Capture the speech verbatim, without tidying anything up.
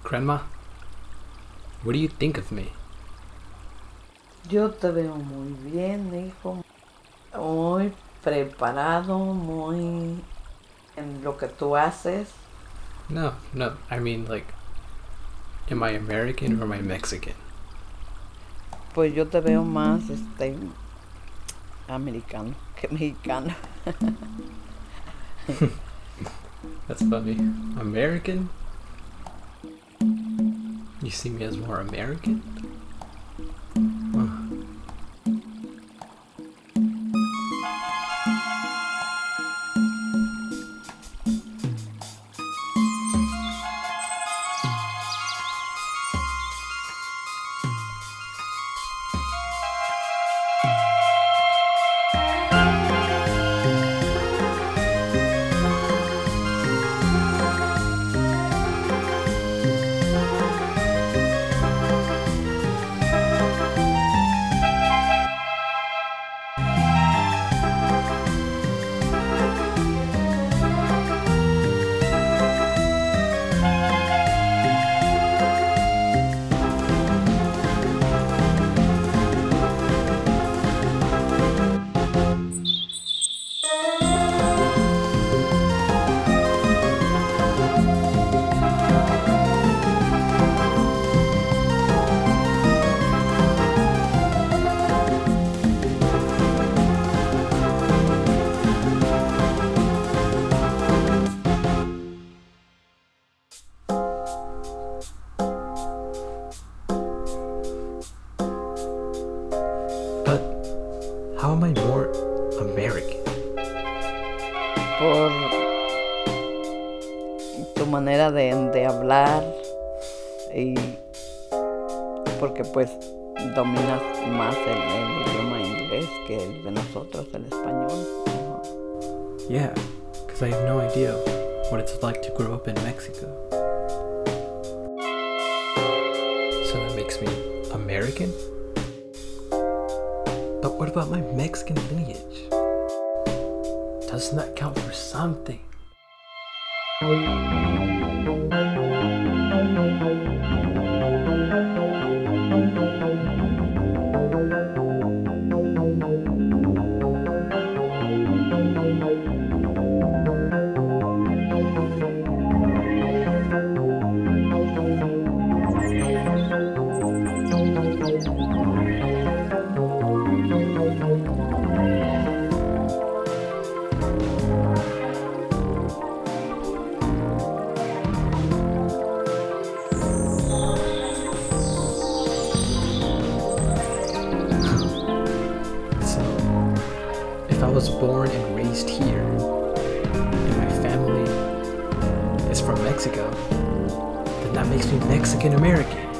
Grandma, what do you think of me? Yo te veo muy bien, hijo. Muy preparado, muy en lo que tú haces. No, no, I mean, like, am I American or am I Mexican? Pues yo te veo más este americano que mexicano. That's funny. American? You see me as more American? Huh. But how am I more American? Por tu manera de, de hablar y porque pues dominas más el, el idioma inglés que el de nosotros, el español. Uh-huh. Yeah, because I have no idea what it's like to grow up in Mexico. So that makes me American? But what about my Mexican lineage? Doesn't that count for something? I was born and raised here, and my family is from Mexico, then that makes me Mexican American.